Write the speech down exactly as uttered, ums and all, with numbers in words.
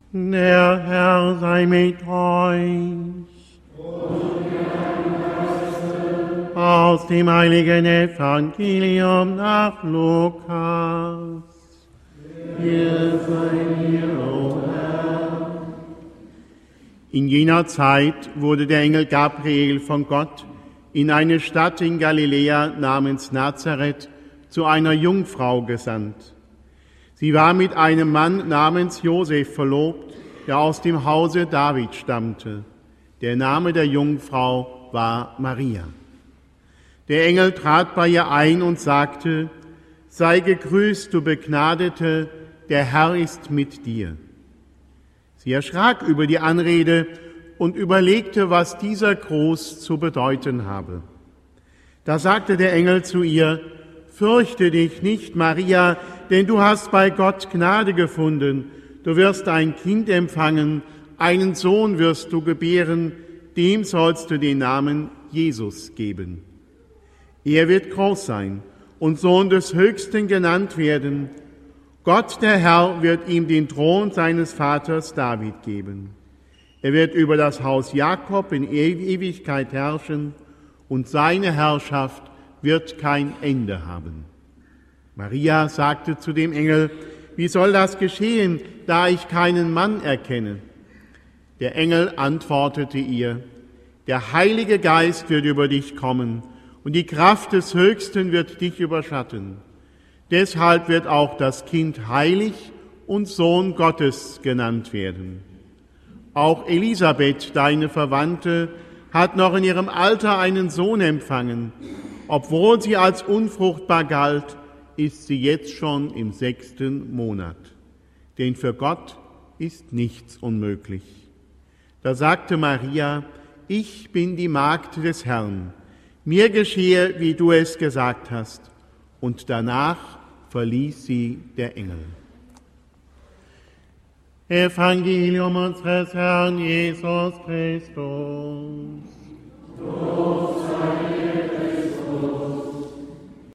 Der Herr sei mit euch. Aus dem heiligen Evangelium nach Lukas. Hier sei dir, o Herr. In jener Zeit wurde der Engel Gabriel von Gott in eine Stadt in Galiläa namens Nazareth zu einer Jungfrau gesandt. Sie war mit einem Mann namens Josef verlobt, der aus dem Hause David stammte. Der Name der Jungfrau war Maria. Der Engel trat bei ihr ein und sagte: Sei gegrüßt, du Begnadete, der Herr ist mit dir. Sie erschrak über die Anrede und überlegte, was dieser Gruß zu bedeuten habe. Da sagte der Engel zu ihr: Fürchte dich nicht, Maria, denn du hast bei Gott Gnade gefunden. Du wirst ein Kind empfangen, einen Sohn wirst du gebären, dem sollst du den Namen Jesus geben. Er wird groß sein und Sohn des Höchsten genannt werden. Gott, der Herr, wird ihm den Thron seines Vaters David geben. Er wird über das Haus Jakob in Ewigkeit herrschen und seine Herrschaft wird kein Ende haben. Maria sagte zu dem Engel: Wie soll das geschehen, da ich keinen Mann erkenne? Der Engel antwortete ihr: Der Heilige Geist wird über dich kommen und die Kraft des Höchsten wird dich überschatten. Deshalb wird auch das Kind heilig und Sohn Gottes genannt werden. Auch Elisabeth, deine Verwandte, hat noch in ihrem Alter einen Sohn empfangen. Obwohl sie als unfruchtbar galt, ist sie jetzt schon im sechsten Monat. Denn für Gott ist nichts unmöglich. Da sagte Maria: Ich bin die Magd des Herrn. Mir geschehe, wie du es gesagt hast. Und danach verließ sie der Engel. Evangelium unseres Herrn Jesus Christus. Lob sei dir,